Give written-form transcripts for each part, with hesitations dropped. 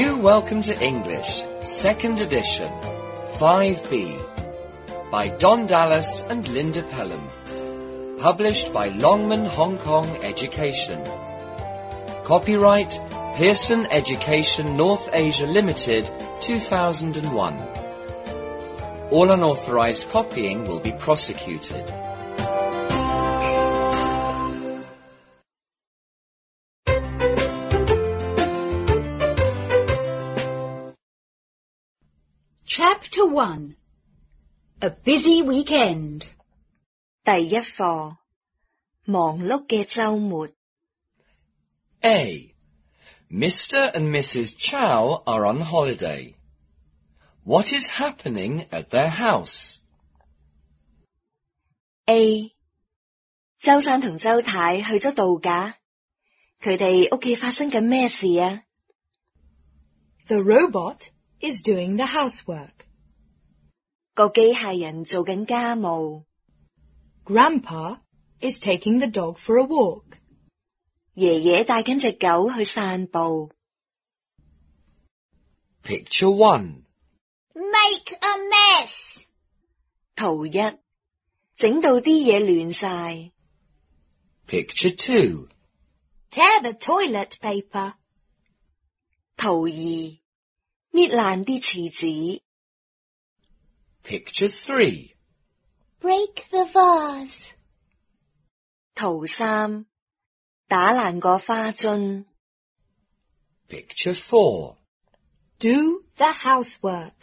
New Welcome to English, 2nd edition, 5B, by Don Dallas and Linda Pelham. Published by Longman Hong Kong Education. Copyright Pearson Education North Asia Limited, 2001. All unauthorized copying will be prosecuted. Chapter 1. A busy weekend. 第一課，忙碌嘅週末。 A. Mr. and Mrs. Chow are on holiday. What is happening at their house? A. 周生同周太去咗度假，佢哋屋企發生緊咩事啊？ The robot is doing the housework. 個機械人做緊家務。 Grandpa is taking the dog for a walk. 爺爺帶緊隻狗去散步。 Picture 1. Make a mess. 圖一，整到啲嘢亂晒。 Picture 2. Tear the toilet paper. 圖二，搣爛啲廁紙。 Picture 3. Break the vase. 圖三，打爛個花樽。 Picture 4. Do the housework.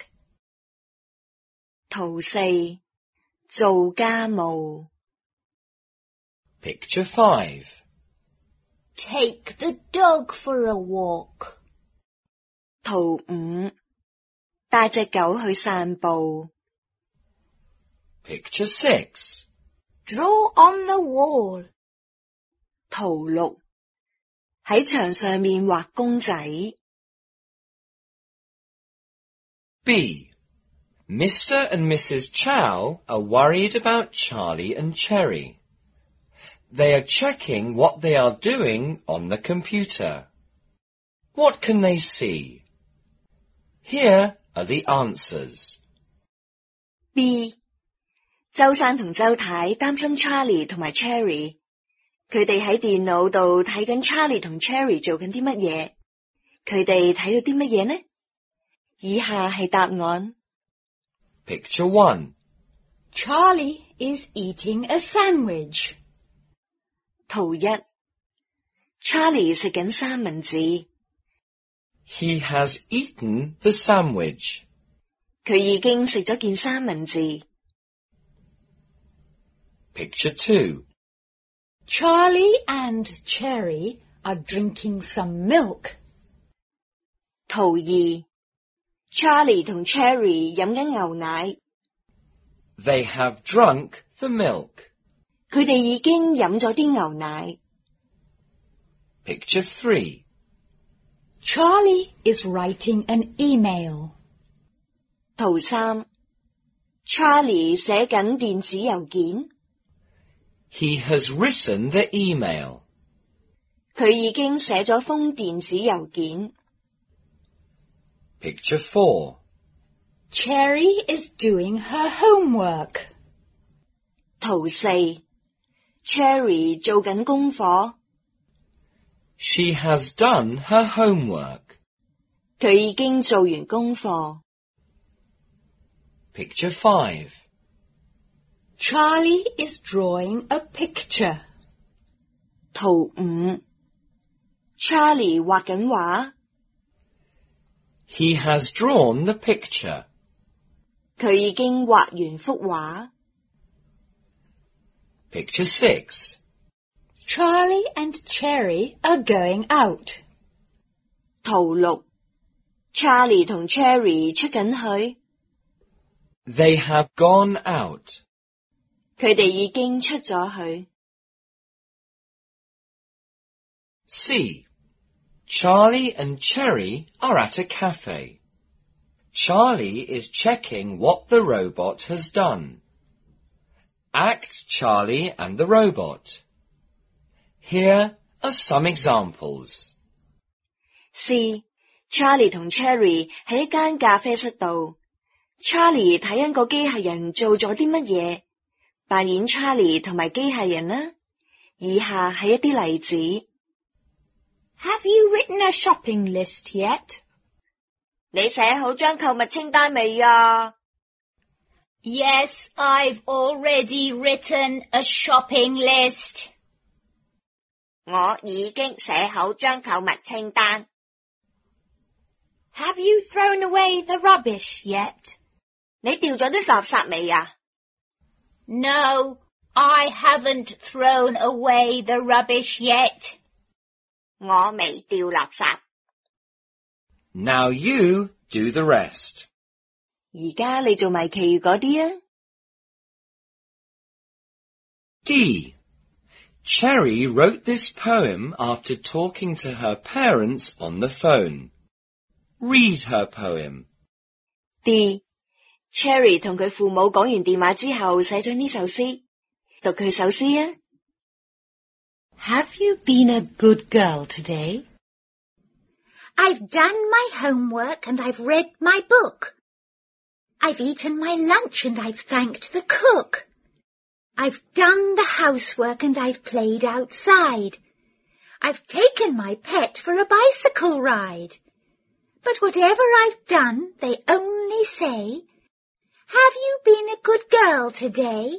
圖四，做家務。 Picture 5. Take the dog for a walk. 圖五，帶隻狗去散步。 Picture 6. Draw on the wall. 圖六，喺牆上面畫公仔。 B. Mr. and Mrs. Chow are worried about Charlie and Cherry. They are checking what they are doing on the computer. What can they see? Here are the answers. B. 周生同周太擔心 Charlie 同埋 Cherry， 佢哋喺電腦度睇緊 Charlie 同 Cherry 做緊啲乜嘢，佢哋睇到啲乜嘢呢？以下係答案。 Picture 1. Charlie is eating a sandwich. 圖一， Charlie 食緊三文治， He has eaten the sandwich. 佢已經食咗件三文治。 Picture 2. Charlie and Cherry are drinking some milk. 圖二， Charlie 同 Cherry 飲緊牛奶， They have drunk the milk. 佢哋已經飲咗啲牛奶。 Picture 3. Charlie is writing an email. 圖三， Charlie 寫緊電子郵件， He has written the email. 佢已經寫咗封電子郵件。 Picture 4. Cherry is doing her homework. 圖四， Cherry 做緊功課， She has done her homework. 佢已經做完功課。 Picture 5. Charlie is drawing a picture. 圖五， Charlie 畫緊畫， He has drawn the picture. 佢已經畫完幅畫。 Picture 6. Charlie and Cherry are going out. 圖六， Charlie 同 Cherry 出緊去， They have gone out. 佢哋已經出咗去。 C. Charlie and Cherry are at a cafe. Charlie is checking what the robot has done. Act Charlie and the robot. Here are some examples. C. Charlie 同 Cherry 喺一間咖啡室度。Charlie 睇緊個機械人做咗啲乜嘢，扮演 Charlie 同埋機械人啦。以下係一啲例子。 Have you written a shopping list yet? 你寫好張購物清單未啊？ Yes, I've already written a shopping list. 我已經寫好張購物清單。 Have you thrown away the rubbish yet? 你掉咗啲垃圾未啊？ No, I haven't thrown away the rubbish yet. 我未掉垃圾。 Now you do the rest. 而家你做埋其餘嗰啲啊。 D. Cherry wrote this poem after talking to her parents on the phone. Read her poem. D. Cherry 同佢父母講完電話之後寫咗呢首詩，讀佢首詩啊。 Have you been a good girl today? I've done my homework and I've read my book. I've eaten my lunch and I've thanked the cook. I've done the housework and I've played outside. I've taken my pet for a bicycle ride. But whatever I've done, they only say, have you been a good girl today?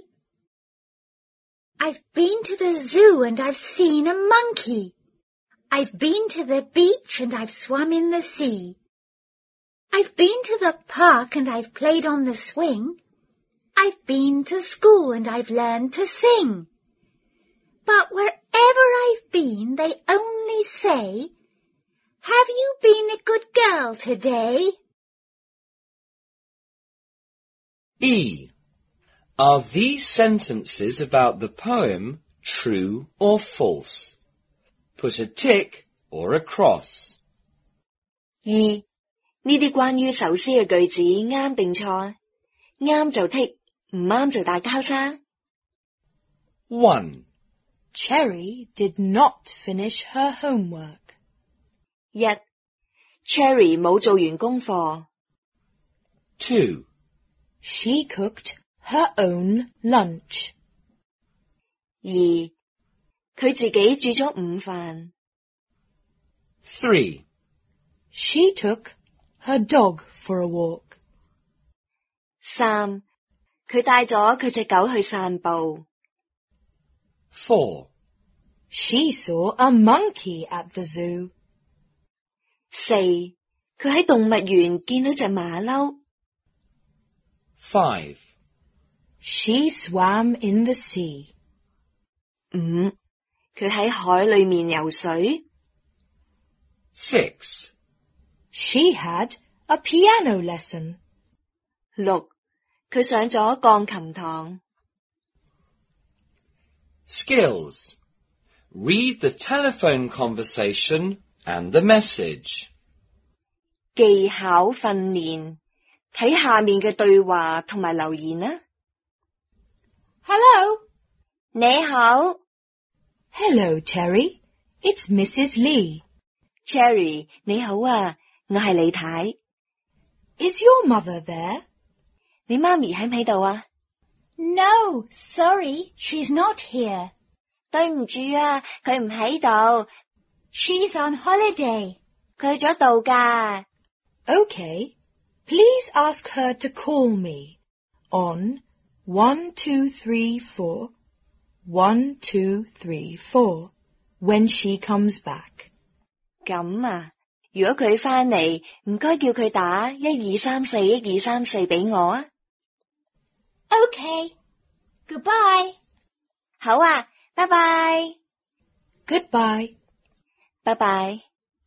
I've been to the zoo and I've seen a monkey. I've been to the beach and I've swum in the sea. I've been to the park and I've played on the swing. I've been to school and I've learned to sing. But wherever I've been, they only say, have you been a good girl today? E. Are these sentences about the poem true or false? Put a tick or a cross. 2. 呢啲關於首詩嘅句子啱定錯？啱就剔，唔啱就打交叉。 1. Cherry did not finish her homework. 1. Cherry 冇做完功課。 2. She cooked her own lunch. 2. 佢自己煮咗午飯。 3. She took her dog for a walk. 3. 佢帶咗佢隻狗去散步。 4. She saw a monkey at the zoo. 4. 佢喺動物園見到隻馬騮。 5. She swam in the sea. 5. 佢喺海裏面游水。 6. She had a piano lesson. 6. 佢上咗鋼琴堂。 Skills. Read the telephone conversation and the message. 技巧訓練，睇下面嘅對話同埋留言啊。 Hello. 你好 Hello, Cherry. It's Mrs. Lee. ，Cherry，你好啊，我係李太。 Is your mother there? 你媽咪喺唔喺度啊？ No, sorry, she's not here. 對唔住啊，佢唔喺度， She's on holiday. 佢去咗度假。 Okay. Please ask her to call me on 1234 1234 when she comes back. 咁啊，如果佢返嚟，唔該叫佢打1234 1234俾我啊。 Okay. Goodbye. 好啊，拜拜。 Goodbye. 拜拜。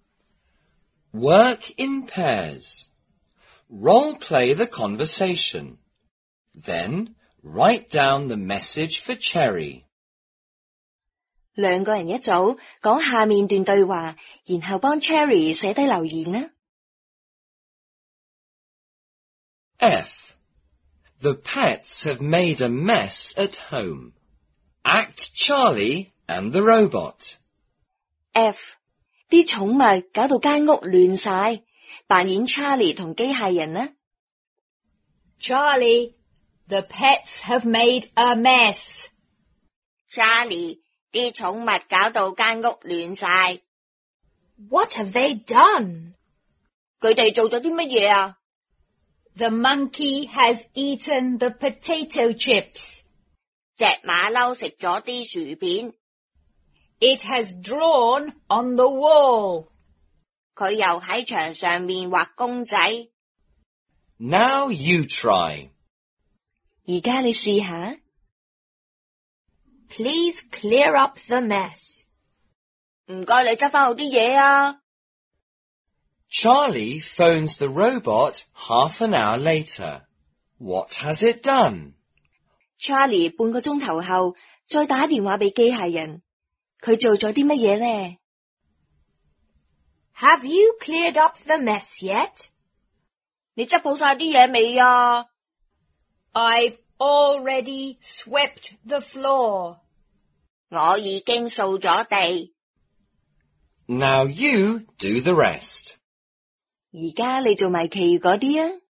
Work in pairs. Role play the conversation. Then write down the message for Cherry. 兩個人一組，講下面段對話，然後幫 Cherry 寫低留言啊。 F. The pets have made a mess at home. Act Charlie and the robot. F. 啲寵物搞到間屋亂晒， 扮演 Charlie 同機械人啦。 Charlie, the pets have made a mess. Charlie, 啲寵物搞到間屋亂晒。 What have they done? 佢哋做咗啲乜嘢啊？ The monkey has eaten the potato chips. 隻馬騮食咗啲薯片。 It has drawn on the wall. 佢又喺牆上面畫公仔。 Now you try. 而家你試下。 Please clear up the mess. 唔該，你執返好啲嘢啊。 Charlie phones the robot half an hour later. What has it done? Charlie 半個鐘頭後再打電話俾機械人，佢做咗啲乜嘢呢？ Have you cleared up the mess yet? 你執好晒啲嘢未啊？ I've already swept the floor. 我已經掃咗地。 Now you do the rest. 而家你做埋其餘嗰啲啊。